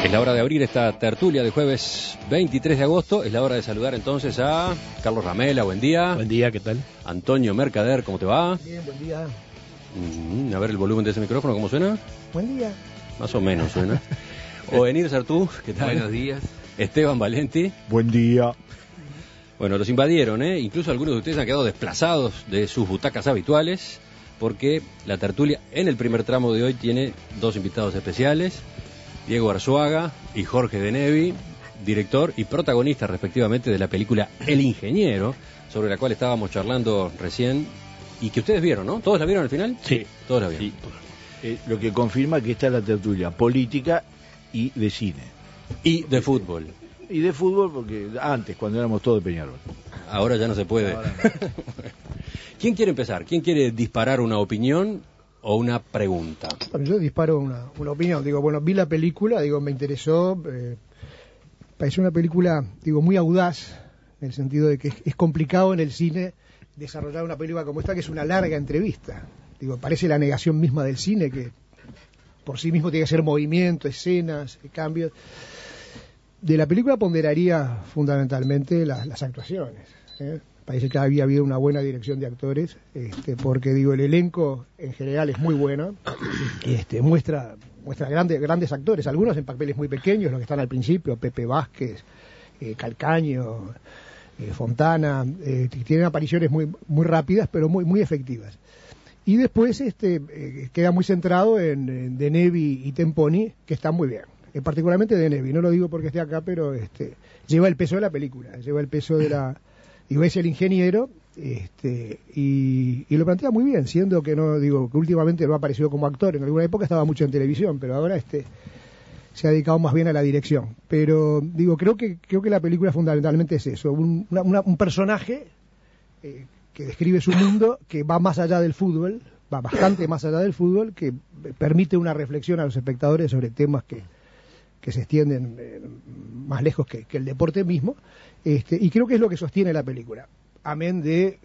Es la hora de abrir esta tertulia de jueves 23 de agosto. Es la hora de saludar entonces a Carlos Ramela, buen día. Buen día, ¿qué tal? Antonio Mercader, ¿cómo te va? Bien, buen día. A ver el volumen de ese micrófono, ¿cómo suena? Buen día. Más o menos suena. Ovenir Sartú, ¿qué tal? Buenos días. Esteban Valenti. Buen día. Bueno, los invadieron, ¿eh? Incluso algunos de ustedes han quedado desplazados de sus butacas habituales, porque la tertulia en el primer tramo de hoy tiene dos invitados especiales, Diego Arzuaga y Jorge De Nevi, director y protagonista respectivamente de la película El Ingeniero, sobre la cual estábamos charlando recién, y que ustedes vieron, ¿no? ¿Todos la vieron al final? Sí. Todos la vieron. Sí. Lo que confirma que esta es la tertulia política y de cine. Y de fútbol. Y de fútbol, porque antes, cuando éramos todos de Peñarol. Ahora ya no se puede. Ahora no. ¿Quién quiere empezar? ¿Quién quiere disparar una opinión o una pregunta? Bueno, yo disparo una opinión. Digo, bueno, vi la película, digo, me interesó. Pareció una película, digo, muy audaz, en el sentido de que es complicado en el cine desarrollar una película como esta, que es una larga entrevista. Digo, parece la negación misma del cine, que por sí mismo tiene que ser movimiento, escenas, cambios. De la película ponderaría fundamentalmente las actuaciones. Parece que había habido una buena dirección de actores, porque digo, el elenco en general es muy bueno, muestra grandes actores, algunos en papeles muy pequeños, los que están al principio, Pepe Vázquez, Calcaño, Fontana, tienen apariciones muy rápidas, pero muy efectivas. Y después queda muy centrado en De Nevi y Temponi, que están muy bien. Particularmente De Nevi, no lo digo porque esté acá, pero lleva el peso de la película, lleva el peso de la... Digo, es el ingeniero, y lo plantea muy bien, siendo que no, digo, que últimamente no ha aparecido como actor, en alguna época estaba mucho en televisión, pero ahora se ha dedicado más bien a la dirección. Pero digo, creo que la película fundamentalmente es eso, un personaje que describe su mundo, que va más allá del fútbol, va bastante más allá del fútbol, que permite una reflexión a los espectadores sobre temas que se extienden más lejos que el deporte mismo, y creo que es lo que sostiene la película, amén de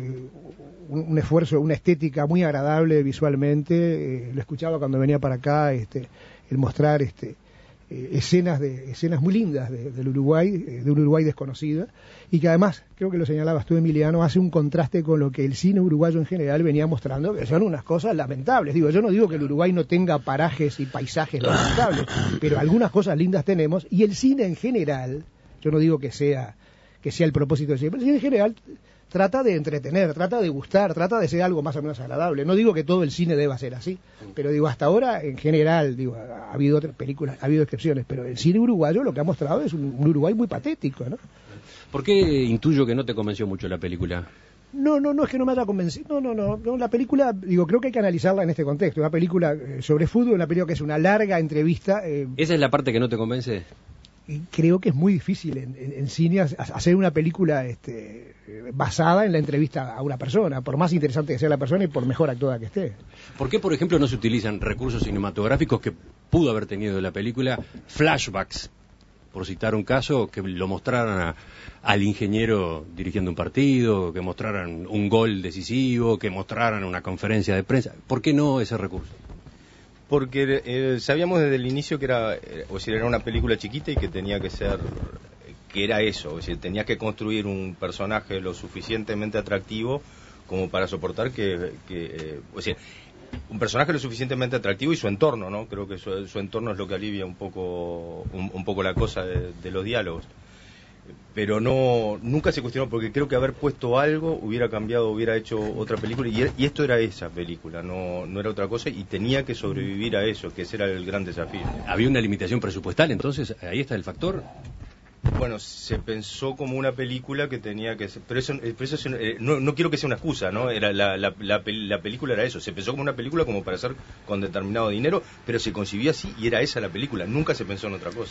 un esfuerzo, una estética muy agradable visualmente. Lo escuchaba cuando venía para acá, el mostrar escenas muy lindas del Uruguay, de un Uruguay desconocido, y que además, creo que lo señalabas tú, Emiliano, hace un contraste con lo que el cine uruguayo en general venía mostrando, que son unas cosas lamentables. Digo, yo no digo que el Uruguay no tenga parajes y paisajes lamentables, pero algunas cosas lindas tenemos, y el cine en general, yo no digo que sea el propósito del cine, pero el cine en general trata de entretener, trata de gustar, trata de ser algo más o menos agradable. No digo que todo el cine deba ser así, pero digo, hasta ahora en general, digo, ha habido otras películas, ha habido excepciones, pero el cine uruguayo lo que ha mostrado es un Uruguay muy patético, ¿no? ¿Por qué intuyo que no te convenció mucho la película? No, es que no me haya convencido. No, la película, digo, creo que hay que analizarla en este contexto. Una película sobre fútbol, una película que es una larga entrevista. ¿Esa es la parte que no te convence? Y creo que es muy difícil en cine hacer una película basada en la entrevista a una persona, por más interesante que sea la persona y por mejor actuada que esté. ¿Por qué, por ejemplo, no se utilizan recursos cinematográficos que pudo haber tenido la película? Flashbacks, por citar un caso, que lo mostraran al ingeniero dirigiendo un partido, que mostraran un gol decisivo, que mostraran una conferencia de prensa. ¿Por qué no ese recurso? Porque sabíamos desde el inicio que era una película chiquita y que tenía que ser, que era eso, o sea, tenía que construir un personaje lo suficientemente atractivo como para soportar un personaje lo suficientemente atractivo y su entorno, ¿no? Creo que su entorno es lo que alivia un poco la cosa de los diálogos. Pero nunca se cuestionó, porque creo que haber puesto algo hubiera cambiado, hubiera hecho otra película, y esto era esa película, no era otra cosa, y tenía que sobrevivir a eso, que ese era el gran desafío. ¿Había una limitación presupuestal, entonces? ¿Ahí está el factor? Bueno, se pensó como una película que tenía que ser, pero eso no quiero que sea una excusa, ¿no? Era la película era eso, se pensó como una película como para hacer con determinado dinero, pero se concibió así y era esa la película, nunca se pensó en otra cosa.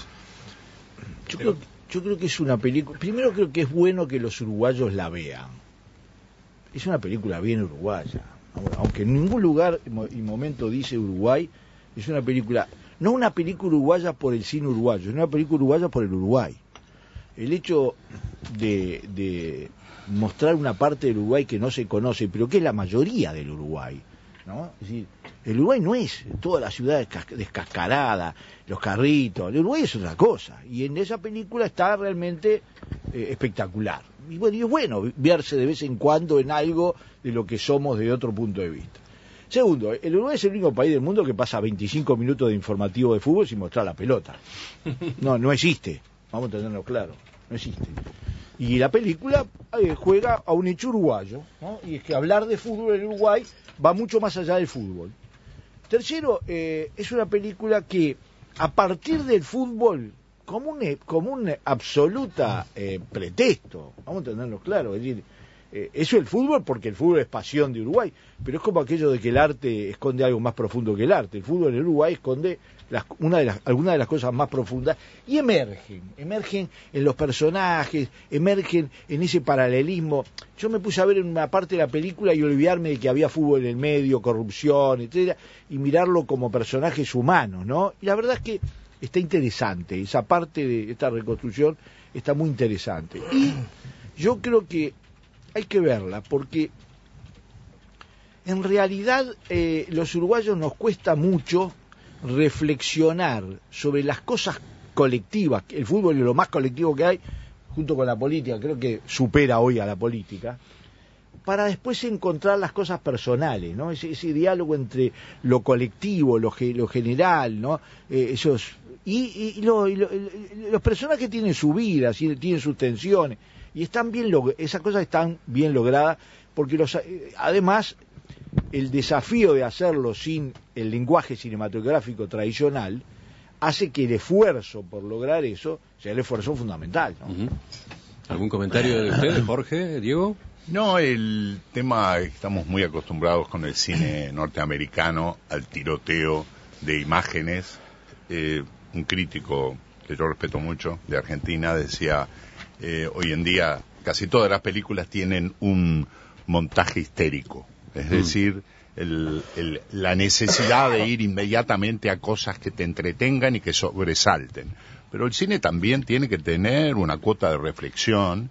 Yo creo que es una película... Primero creo que es bueno que los uruguayos la vean. Es una película bien uruguaya. Aunque en ningún lugar y momento dice Uruguay, es una película... No una película uruguaya por el cine uruguayo, es una película uruguaya por el Uruguay. El hecho de mostrar una parte del Uruguay que no se conoce, pero que es la mayoría del Uruguay, ¿no? Es decir, El Uruguay no es toda la ciudad descascarada, los carritos. El Uruguay es otra cosa. Y en esa película está realmente espectacular. Y bueno, y es bueno verse de vez en cuando en algo de lo que somos de otro punto de vista. Segundo, el Uruguay es el único país del mundo que pasa 25 minutos de informativo de fútbol sin mostrar la pelota. No existe. Vamos a tenerlo claro. No existe. Y la película juega a un hecho uruguayo, ¿no? Y es que hablar de fútbol en Uruguay va mucho más allá del fútbol. Tercero, es una película que a partir del fútbol, como un absoluta pretexto, vamos a tenerlo claro, es decir, eso es el fútbol porque el fútbol es pasión de Uruguay, pero es como aquello de que el arte esconde algo más profundo que el arte. El fútbol en Uruguay esconde algunas de las cosas más profundas y emergen en los personajes, emergen en ese paralelismo. Yo me puse a ver en una parte de la película y olvidarme de que había fútbol en el medio, corrupción, etcétera, y mirarlo como personajes humanos, ¿no? Y la verdad es que está interesante, esa parte de esta reconstrucción está muy interesante. Y yo creo que hay que verla, porque en realidad los uruguayos nos cuesta mucho reflexionar sobre las cosas colectivas. El fútbol es lo más colectivo que hay, junto con la política, creo que supera hoy a la política, para después encontrar las cosas personales, ¿no? Ese diálogo entre lo colectivo, lo general, ¿no? Los personajes tienen su vida, tienen sus tensiones, y esas cosas están bien logradas, porque además el desafío de hacerlo sin el lenguaje cinematográfico tradicional hace que el esfuerzo por lograr eso sea el esfuerzo fundamental, ¿no? Uh-huh. ¿Algún comentario de usted, Jorge, Diego? No, el tema, estamos muy acostumbrados con el cine norteamericano al tiroteo de imágenes. Un crítico que yo respeto mucho de Argentina decía, hoy en día casi todas las películas tienen un montaje histérico, es decir, la necesidad de ir inmediatamente a cosas que te entretengan y que sobresalten. Pero el cine también tiene que tener una cuota de reflexión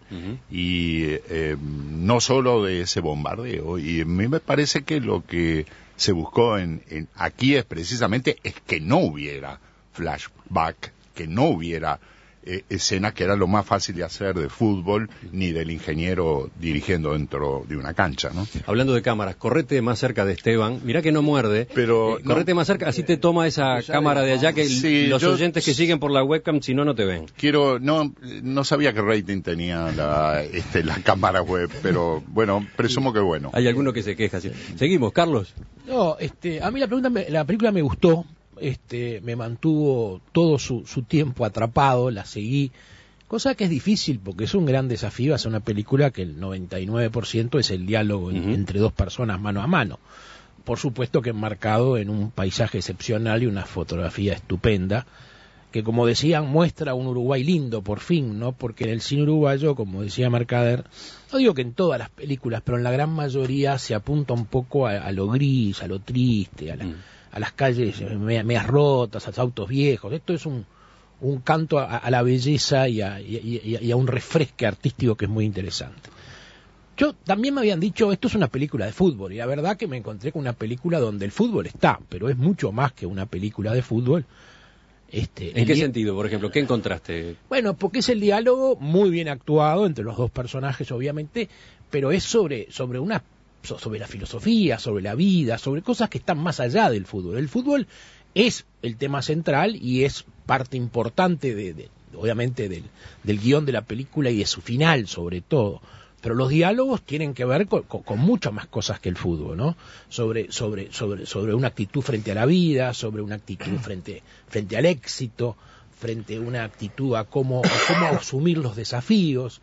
y no solo de ese bombardeo. Y a mí me parece que lo que se buscó aquí es precisamente que no hubiera flashback, que no hubiera escenas, que era lo más fácil de hacer de fútbol, ni del ingeniero dirigiendo dentro de una cancha, ¿no? Hablando de cámaras, correte más cerca de Esteban, mirá que no muerde, pero correte más cerca, así te toma esa cámara de allá, que sí, los oyentes que siguen por la webcam, si no te ven. No sabía que rating tenía la cámara web, pero bueno, presumo que bueno. Hay alguno que se queja. ¿Sí? Seguimos, Carlos. No, a mí la película me gustó. Me mantuvo todo su tiempo atrapado, la seguí, cosa que es difícil porque es un gran desafío hacer una película que el 99% es el diálogo entre dos personas mano a mano, por supuesto que enmarcado en un paisaje excepcional y una fotografía estupenda, que como decían muestra un Uruguay lindo por fin, ¿no? Porque en el cine uruguayo, como decía Mercader, no digo que en todas las películas, pero en la gran mayoría se apunta un poco a lo gris, a lo triste, a las calles medias rotas, a los autos viejos. Esto es un canto a la belleza y a un refresque artístico que es muy interesante. Yo también me habían dicho, esto es una película de fútbol, y la verdad que me encontré con una película donde el fútbol está, pero es mucho más que una película de fútbol. ¿En qué sentido, por ejemplo? ¿Qué encontraste? Bueno, porque es el diálogo muy bien actuado entre los dos personajes, obviamente, pero es sobre la filosofía, sobre la vida, sobre cosas que están más allá del fútbol. El fútbol es el tema central y es parte importante obviamente del guión de la película y de su final, sobre todo. Pero los diálogos tienen que ver con muchas más cosas que el fútbol, ¿no? Sobre una actitud frente a la vida, sobre una actitud frente al éxito, frente a una actitud a cómo asumir los desafíos,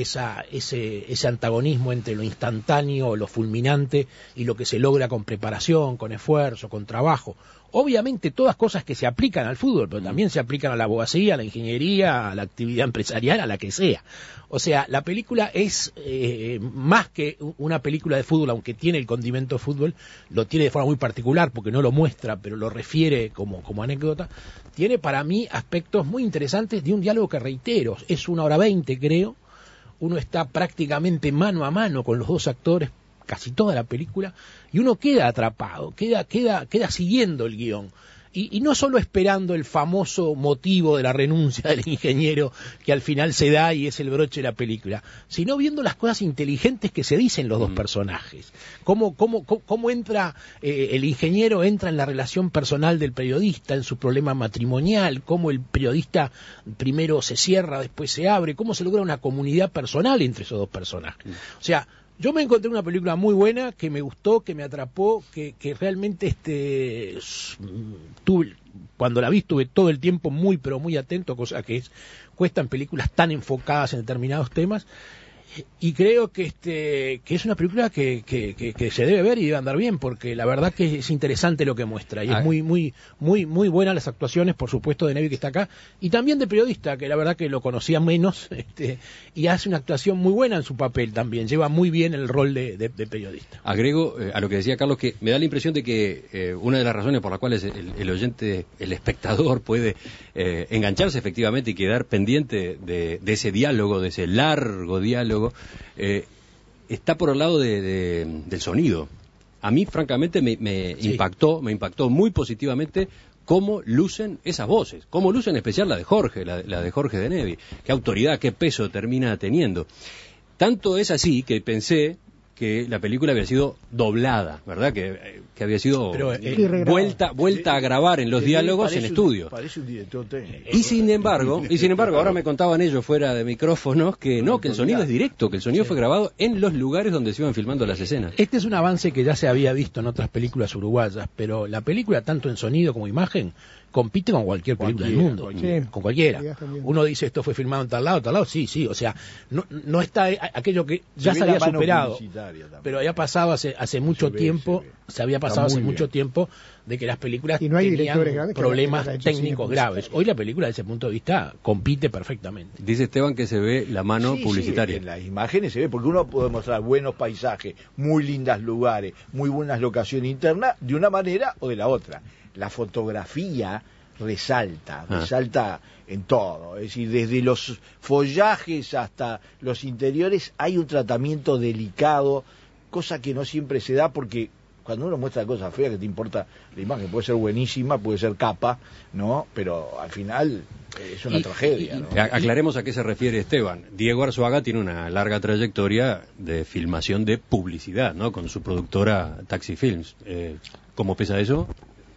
ese antagonismo entre lo instantáneo, lo fulminante y lo que se logra con preparación, con esfuerzo, con trabajo. Obviamente todas cosas que se aplican al fútbol, pero también se aplican a la abogacía, a la ingeniería, a la actividad empresarial, a la que sea. O sea, la película es más que una película de fútbol, aunque tiene el condimento de fútbol, lo tiene de forma muy particular porque no lo muestra, pero lo refiere como anécdota. Tiene para mí aspectos muy interesantes de un diálogo que, reitero, es 1 hora 20, creo. Uno está prácticamente mano a mano con los dos actores casi toda la película, y uno queda atrapado, queda siguiendo el guión. Y no solo esperando el famoso motivo de la renuncia del ingeniero que al final se da y es el broche de la película, sino viendo las cosas inteligentes que se dicen los dos personajes. Cómo entra el ingeniero entra en la relación personal del periodista, en su problema matrimonial, cómo el periodista primero se cierra, después se abre, cómo se logra una comunidad personal entre esos dos personajes. O sea, yo me encontré una película muy buena, que me gustó, que me atrapó, que realmente cuando la vi estuve todo el tiempo muy pero muy atento, cosa que cuesta en películas tan enfocadas en determinados temas, y creo que es una película que se debe ver y debe andar bien, porque la verdad que es interesante lo que muestra, y es muy buena las actuaciones, por supuesto, de Nevi, que está acá, y también de periodista, que la verdad que lo conocía menos, y hace una actuación muy buena en su papel también, lleva muy bien el rol de periodista. Agrego a lo que decía Carlos, que me da la impresión de que una de las razones por las cuales el oyente, el espectador puede engancharse efectivamente y quedar pendiente de ese diálogo, de ese largo diálogo, está por el lado del sonido. A mí, francamente, me impactó muy positivamente cómo lucen esas voces, cómo lucen en especial la de Jorge, la de Jorge de Nevi. Qué autoridad, qué peso termina teniendo. Tanto es así que pensé que la película había sido doblada, ¿verdad? Que había sido vuelta a grabar en los diálogos en estudio. Parece un director técnico. Y sin embargo, ahora me contaban ellos fuera de micrófonos que el sonido es directo, que el sonido fue grabado en los lugares donde se iban filmando las escenas. Este es un avance que ya se había visto en otras películas uruguayas, pero la película, tanto en sonido como imagen, compite con cualquier película del mundo, con cualquiera. Uno dice, esto fue filmado en tal lado, sí, o sea, no está aquello que ya se había superado, pero había pasado hace mucho tiempo, mucho tiempo de que las películas tenían problemas técnicos graves. Hoy la película, desde ese punto de vista, compite perfectamente. Dice Esteban que se ve la mano publicitaria. Sí, en las imágenes se ve, porque uno puede mostrar buenos paisajes, muy lindas lugares, muy buenas locaciones internas, de una manera o de la otra. La fotografía resalta en todo, es decir, desde los follajes hasta los interiores hay un tratamiento delicado, cosa que no siempre se da, porque cuando uno muestra cosas feas, que te importa la imagen, puede ser buenísima, puede ser capa, ¿no? Pero al final es una tragedia, ¿no? Aclaremos a qué se refiere Esteban. Diego Arzuaga tiene una larga trayectoria de filmación de publicidad, ¿no? Con su productora Taxi Films. ¿Cómo pesa eso?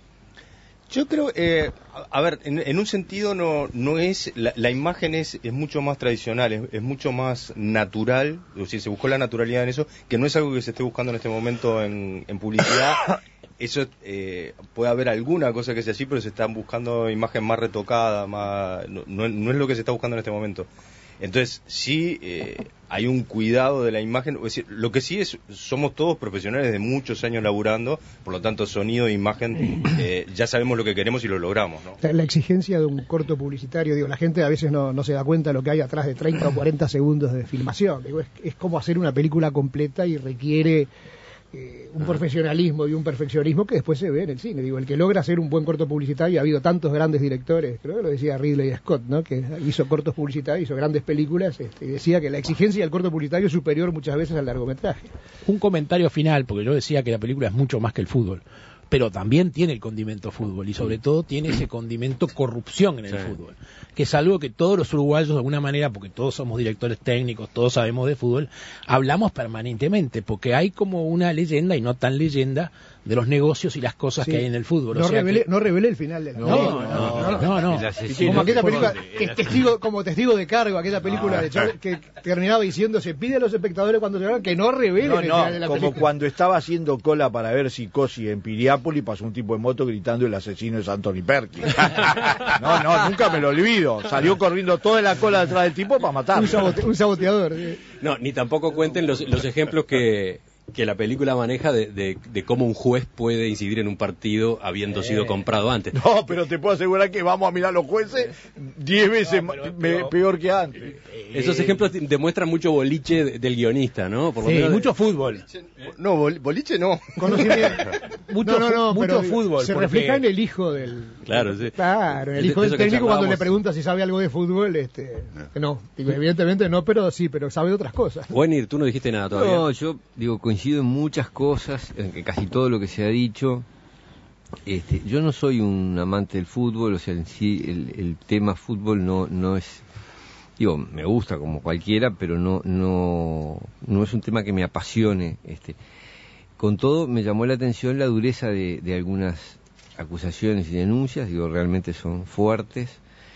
Yo creo, a ver, en un sentido no es, la imagen es mucho más tradicional, es mucho más natural, es decir, se buscó la naturalidad en eso, que no es algo que se esté buscando en este momento en publicidad. Eso puede haber alguna cosa que sea así, pero se están buscando imagen más retocada, no es lo que se está buscando en este momento. Entonces, sí, hay un cuidado de la imagen. Es decir, lo que sí somos todos profesionales de muchos años laburando, por lo tanto, sonido e imagen, ya sabemos lo que queremos y lo logramos, ¿no? La exigencia de un corto publicitario, la gente a veces no se da cuenta de lo que hay atrás de 30 o 40 segundos de filmación. Es como hacer una película completa y requiere un profesionalismo y un perfeccionismo que después se ve en el cine. El que logra hacer un buen corto publicitario, ha habido tantos grandes directores, creo que lo decía Ridley Scott, ¿no? Que hizo cortos publicitarios, hizo grandes películas, y decía que la exigencia del corto publicitario es superior muchas veces al largometraje. Un comentario final, porque yo decía que la película es mucho más que el fútbol, pero también tiene el condimento fútbol, y sobre todo tiene ese condimento corrupción en el fútbol, que es algo que todos los uruguayos de alguna manera, porque todos somos directores técnicos, todos sabemos de fútbol, hablamos permanentemente, porque hay como una leyenda y no tan leyenda de los negocios y las cosas que hay en el fútbol. No revelé el final de la película. No. Como aquella película, como testigo de cargo, aquella película de Charles, que terminaba diciendo, se pide a los espectadores cuando llegaban que no revelen el final de la película. Como cuando estaba haciendo cola para ver Psicosis en Piriápolis, pasó un tipo de moto gritando el asesino es Anthony Perkins. No, nunca me lo olvido. Salió corriendo toda la cola detrás del tipo para matarlo. Un saboteador. No, ni tampoco cuenten los ejemplos que la película maneja de cómo un juez puede incidir en un partido habiendo sido comprado antes. No, pero te puedo asegurar que vamos a mirar los jueces 10 veces peor que antes. Esos ejemplos demuestran mucho boliche del guionista, ¿no? Por lo menos mucho fútbol. No, boliche no. mucho pero fútbol. Se porque- refleja en el hijo del... Claro, sí. Claro, el De- hijo de del eso que técnico cuando le charlábamos. pregunta si sabe algo de fútbol, no, digo, evidentemente no, pero sí, pero sabe de otras cosas. Wenir, tú no dijiste nada todavía. No, yo digo, coincido en muchas cosas, en que casi todo lo que se ha dicho. Yo no soy un amante del fútbol, o sea, en sí el tema fútbol no es, digo, me gusta como cualquiera, pero no es un tema que me apasione. Con todo, me llamó la atención la dureza de algunas acusaciones y denuncias, digo, realmente son fuertes.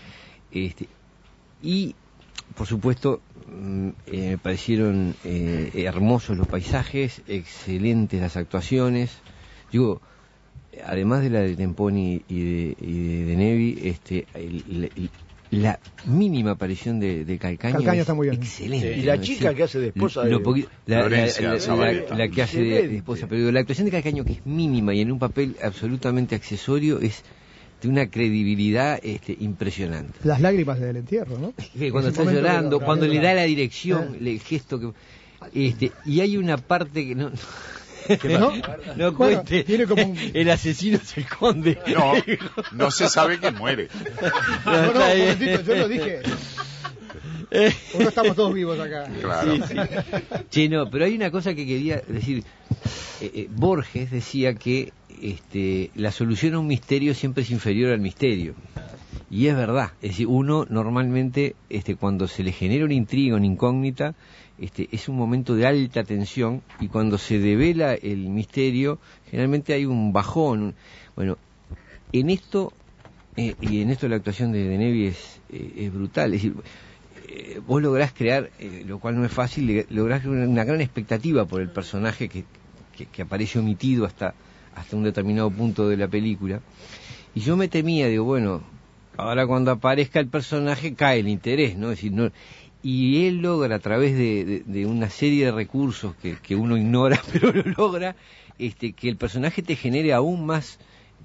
Y, por supuesto, me parecieron hermosos los paisajes, excelentes las actuaciones. Digo, además de la de Temponi y de Nevi, la mínima aparición de Calcaño, Calcaño está muy bien. excelente. Y la ¿no? chica que hace de esposa de... Florencia Zabaleta. la que hace de esposa, pero digo, la actuación de Calcaño, que es mínima y en un papel absolutamente accesorio, es de una credibilidad impresionante. Las lágrimas del entierro, ¿no? Que cuando Ese está momento llorando, que cuando le da la dirección, el gesto que... y hay una parte que no... ¿No? No Bueno, cuente, tiene como un... el asesino es el conde. No se sabe quién muere. No, un momentito, yo lo dije. ¿O no estamos todos vivos acá? Claro. Sí, no, pero hay una cosa que quería decir. Borges decía que la solución a un misterio siempre es inferior al misterio. Y es verdad. Es decir, uno normalmente, cuando se le genera una intriga, una incógnita, es un momento de alta tensión, y cuando se devela el misterio, generalmente hay un bajón. Bueno, en esto, y en esto la actuación de Nevi es brutal. Es decir, vos lográs crear, lo cual no es fácil, lográs crear una gran expectativa por el personaje que aparece omitido hasta un determinado punto de la película. Y yo me temía, digo, bueno, ahora cuando aparezca el personaje cae el interés, ¿no? Es decir, no... Y él logra, a través de una serie de recursos que uno ignora, pero lo logra, que el personaje te genere aún más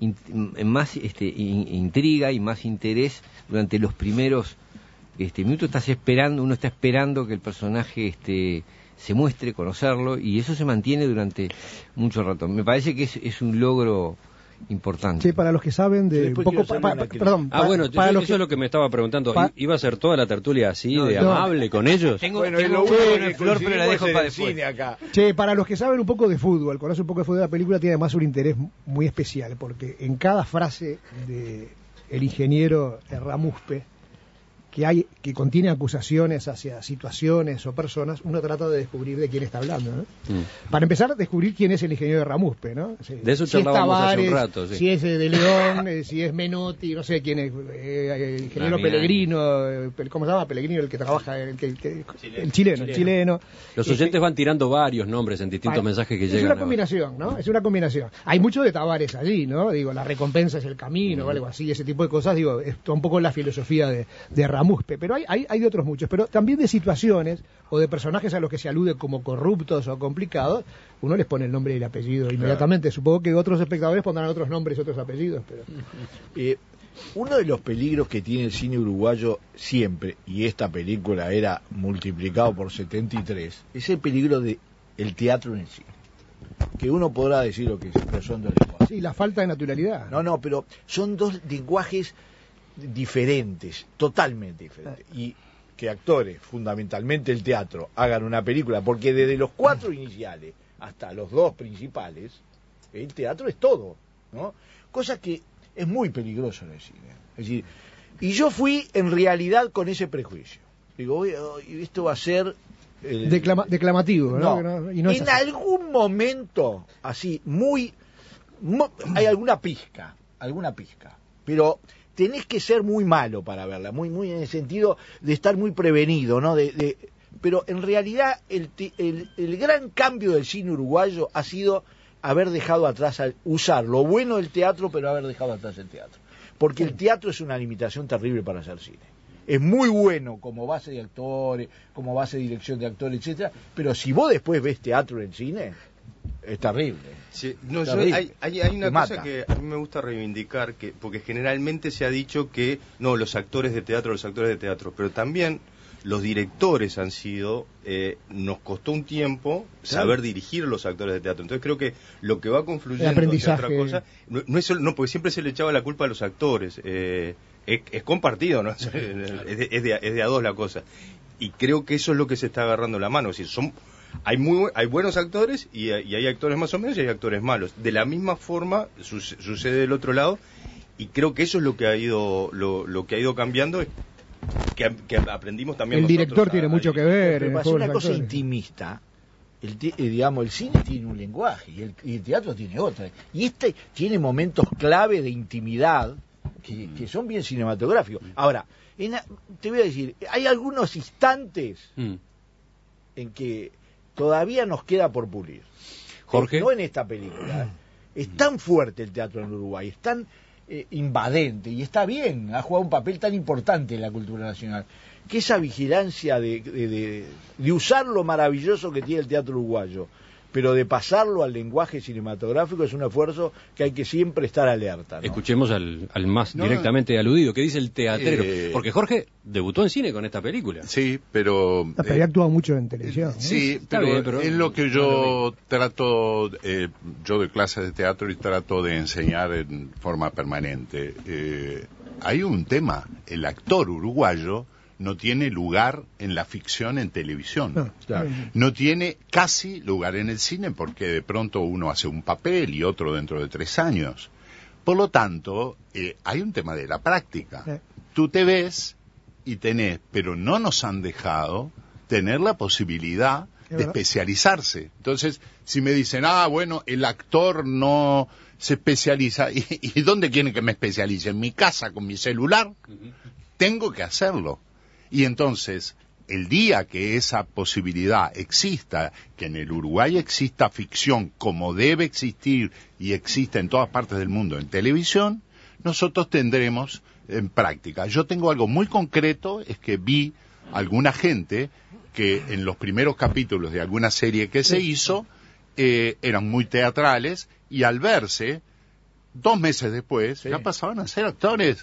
intriga y más interés durante los primeros minutos. Uno está esperando que el personaje se muestre, conocerlo, y eso se mantiene durante mucho rato. Me parece que es un logro importante. Sí, para los que saben de Después un poco, quiero hacer una perdón, Bueno, para los eso es lo que me estaba preguntando. pa- ¿Iba a ser toda la tertulia así, No, de no. amable con ellos? Tengo Bueno, es tengo lo una único buena que flor, pero la dejo conseguimos para en el después. cine acá. Che, para los que saben un poco de fútbol, conocen un poco de fútbol, la película tiene además un interés muy especial, porque en cada frase de el ingeniero Ramuspe, que contiene acusaciones hacia situaciones o personas, uno trata de descubrir de quién está hablando, ¿no? Para empezar, descubrir quién es el ingeniero de Ramuspe, ¿no? De eso si es charlábamos hace Tavares, un rato, sí. si es de León, si es Menotti, no sé quién es, el ingeniero Damián. Pellegrino, ¿cómo se llama? Pellegrino, el que trabaja, el chileno. Los oyentes van tirando varios nombres en distintos mensajes que es llegan. una combinación, ¿no? Es una combinación. Hay mucho de Tavares allí, ¿no? Digo, la recompensa es el camino, o algo así, ese tipo de cosas, digo, es un poco la filosofía de Ramuspe, pero hay de otros muchos, pero también de situaciones o de personajes a los que se alude como corruptos o complicados, uno les pone el nombre y el apellido inmediatamente. Supongo que otros espectadores pondrán otros nombres y otros apellidos, pero... Uno de los peligros que tiene el cine uruguayo siempre, y esta película era multiplicado por 73, es el peligro de el teatro en sí. Que uno podrá decir lo que sea, pero son dos lenguajes. Sí, la falta de naturalidad. No, pero son dos lenguajes diferentes, totalmente diferentes. Y que actores, fundamentalmente el teatro, hagan una película, porque desde los 4 iniciales hasta los 2 principales, el teatro es todo, ¿no? Cosa que es muy peligroso en el cine. Es decir, y yo fui en realidad con ese prejuicio. Digo, esto va a ser... declamativo, ¿no? No, Y no es en así. algún momento, así, hay alguna pizca, pero tenés que ser muy malo para verla, muy en el sentido de estar muy prevenido, ¿no? Pero en realidad el gran cambio del cine uruguayo ha sido haber dejado atrás, usar lo bueno del teatro, pero haber dejado atrás el teatro. Porque el teatro es una limitación terrible para hacer cine. Es muy bueno como base de actores, como base de dirección de actores, etcétera, pero si vos después ves teatro en cine, es terrible. Sí, no, Terrible. hay una Te cosa mata. que a mí me gusta reivindicar, porque generalmente se ha dicho que no, los actores de teatro, pero también Los directores han sido, nos costó un tiempo saber dirigir los actores de teatro. Entonces creo que lo que va confluyendo hacia otra cosa, no, porque siempre se le echaba la culpa a los actores. Es compartido, ¿no? es de a dos la cosa. Y creo que eso es lo que se está agarrando la mano. Es decir, hay buenos actores y hay actores más o menos y hay actores malos. De la misma forma sucede del otro lado, y creo que eso es lo que ha ido cambiando, que aprendimos también. El director tiene mucho que ver. Pero para ser una cosa intimista, el cine tiene un lenguaje y el teatro tiene otro. Y este tiene momentos clave de intimidad que son bien cinematográficos. Ahora, te voy a decir, hay algunos instantes en que todavía nos queda por pulir. Jorge. No en esta película. Es tan fuerte el teatro en Uruguay, es tan invadente, y está bien, ha jugado un papel tan importante en la cultura nacional, que esa vigilancia de usar lo maravilloso que tiene el teatro uruguayo, pero de pasarlo al lenguaje cinematográfico, es un esfuerzo que hay que siempre estar alerta, ¿no? Escuchemos al más directamente aludido, que dice el teatrero. Porque Jorge debutó en cine con esta película. Sí, pero... pero había actuado mucho en televisión. Sí, pero es lo que yo trato... yo doy clases de teatro y trato de enseñar en forma permanente. Hay un tema, el actor uruguayo no tiene lugar en la ficción en televisión. No tiene casi lugar en el cine, porque de pronto uno hace un papel y otro dentro de 3 años. Por lo tanto, hay un tema de la práctica. Tú te ves y tenés, pero no nos han dejado tener la posibilidad de especializarse. Entonces, si me dicen, bueno, el actor no se especializa, ¿y dónde quieren que me especialice? ¿En mi casa con mi celular? Tengo que hacerlo. Y entonces, el día que esa posibilidad exista, que en el Uruguay exista ficción como debe existir y existe en todas partes del mundo en televisión, nosotros tendremos en práctica. Yo tengo algo muy concreto, es que vi alguna gente que en los primeros capítulos de alguna serie que se hizo eran muy teatrales, y al verse 2 meses después, ya pasaban a ser actores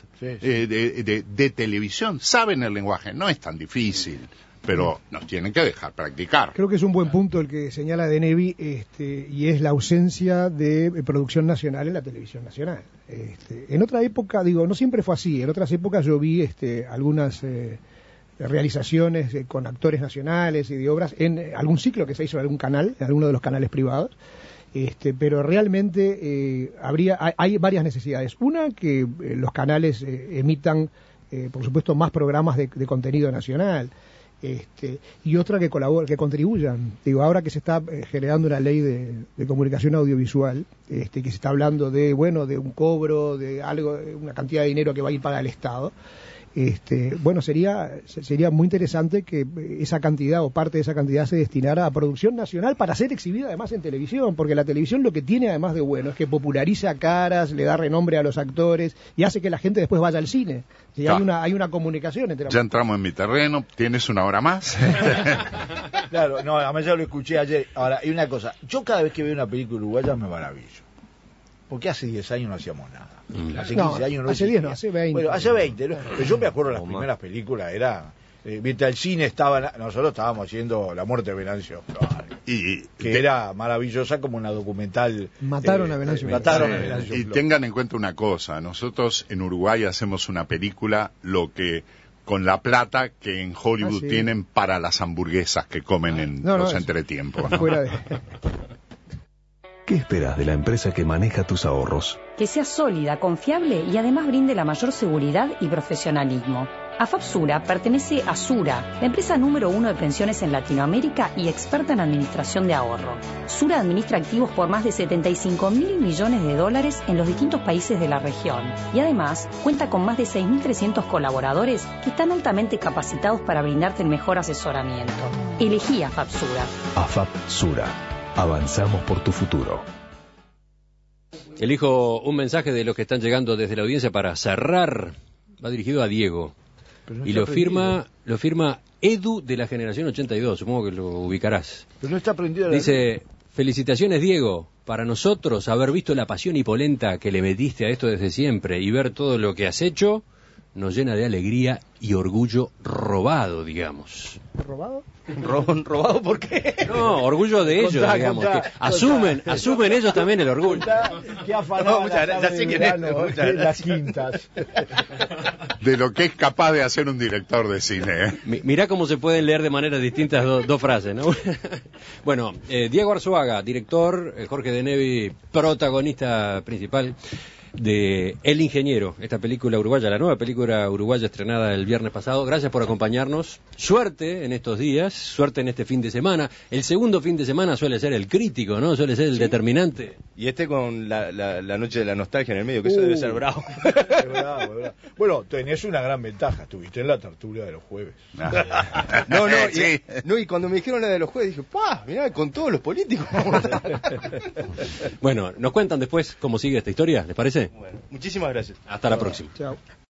de televisión. Saben el lenguaje, no es tan difícil, pero nos tienen que dejar practicar. Creo que es un buen punto el que señala De Nevi, y es la ausencia de producción nacional en la televisión nacional. En otra época, no siempre fue así. En otras épocas yo vi algunas realizaciones con actores nacionales y de obras en algún ciclo que se hizo en algún canal, en alguno de los canales privados. Pero realmente hay varias necesidades. Una, que los canales emitan, por supuesto, más programas de contenido nacional, y otra, que contribuyan. Ahora que se está generando una ley de comunicación audiovisual, que se está hablando de un cobro, de algo, una cantidad de dinero que va a ir para el Estado. Sería muy interesante que esa cantidad o parte de esa cantidad se destinara a producción nacional para ser exhibida además en televisión, porque la televisión lo que tiene además de bueno es que populariza caras, le da renombre a los actores y hace que la gente después vaya al cine. Hay una comunicación entre Ya entramos en mi terreno, ¿tienes una hora más? Claro, no, además ya lo escuché ayer. Ahora, hay una cosa, yo cada vez que veo una película uruguaya me maravillo, porque hace 10 años no hacíamos nada. Hace 15 años no. Hace 10 no, hace 20. Bueno, hace 20. Pero yo me acuerdo de las primeras películas, mientras el cine nosotros estábamos haciendo La muerte de Venancio Flores, que era maravillosa como una documental. Mataron a Venancio Flores. Y tengan en cuenta una cosa, nosotros en Uruguay hacemos una película con la plata que en Hollywood tienen para las hamburguesas que comen en los entretiempos, ¿no? ¿Qué esperas de la empresa que maneja tus ahorros? Que sea sólida, confiable y además brinde la mayor seguridad y profesionalismo. AFAP Sura pertenece a Sura, la empresa número 1 de pensiones en Latinoamérica y experta en administración de ahorro. Sura administra activos por más de 75.000 millones de dólares en los distintos países de la región y además cuenta con más de 6.300 colaboradores que están altamente capacitados para brindarte el mejor asesoramiento. Elegí AFAP Sura. AFAP Sura. Avanzamos por tu futuro. Elijo un mensaje de los que están llegando desde la audiencia para cerrar. Va dirigido a Diego. Y lo firma Edu de la generación 82. Supongo que lo ubicarás. Pero no está prendido. Dice: felicitaciones, Diego. Para nosotros, haber visto la pasión y polenta que le metiste a esto desde siempre y ver todo lo que has hecho, nos llena de alegría y orgullo robado, digamos. ¿Robado? ¿Robado por qué? No, orgullo de ellos, digamos, que asumen ellos también el orgullo. ¿Qué afanaba? No, muchas gracias, ya sé quién es, muchas gracias. Las quintas. De lo que es capaz de hacer un director de cine. Mirá cómo se pueden leer de manera distintas dos frases, ¿no? Bueno, Diego Arzuaga, director, Jorge de Nevi, protagonista principal de El Ingeniero, esta película uruguaya, la nueva película uruguaya estrenada el viernes pasado. Gracias por acompañarnos. Suerte en estos días, suerte en este fin de semana. El segundo fin de semana suele ser el crítico, ¿no? Suele ser el determinante. Y con la noche de la nostalgia en el medio, que eso debe ser bravo. Es bravo. Bueno, tenés una gran ventaja, estuviste en la tertulia de los jueves. Y cuando me dijeron la de los jueves, dije, mirá, con todos los políticos. Bueno, nos cuentan después cómo sigue esta historia, ¿les parece? Bueno, muchísimas gracias. Hasta la próxima. Chao.